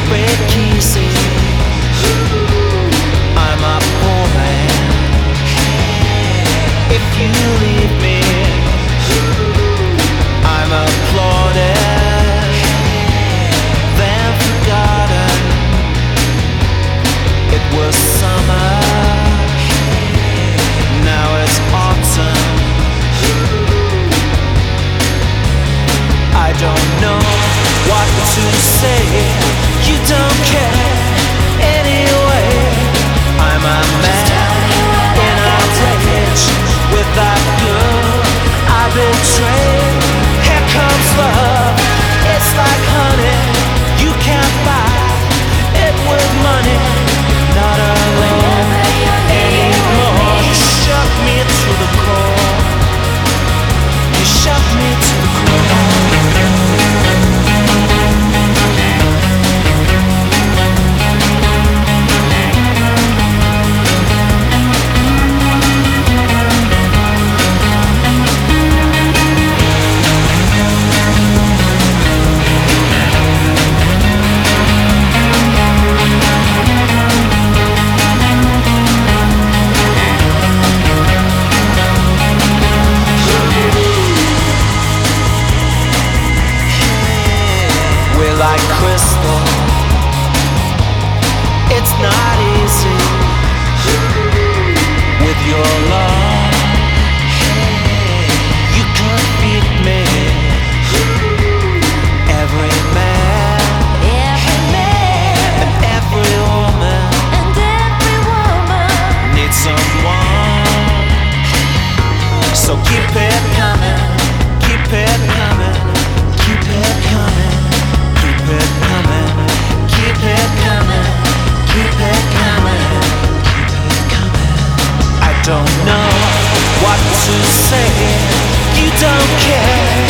break easy. I'm a poor man. If you leave me, I'm applauded, then forgotten. It was summer, now it's autumn. I don't know what to say. You don't care anyway. I'm a man in a rage with that girl I betrayed. Here comes love. It's like honey. You can't buy it with money. Not alone anymore. You shook me to the core. You shook me to the core. Like crystal, it's not easy with your love. You could beat me. Every man and every woman needs someone. So keep it coming, keep it coming, keep it coming. Keep it coming, keep it coming, keep it coming, keep it coming. I don't know what to say. You don't care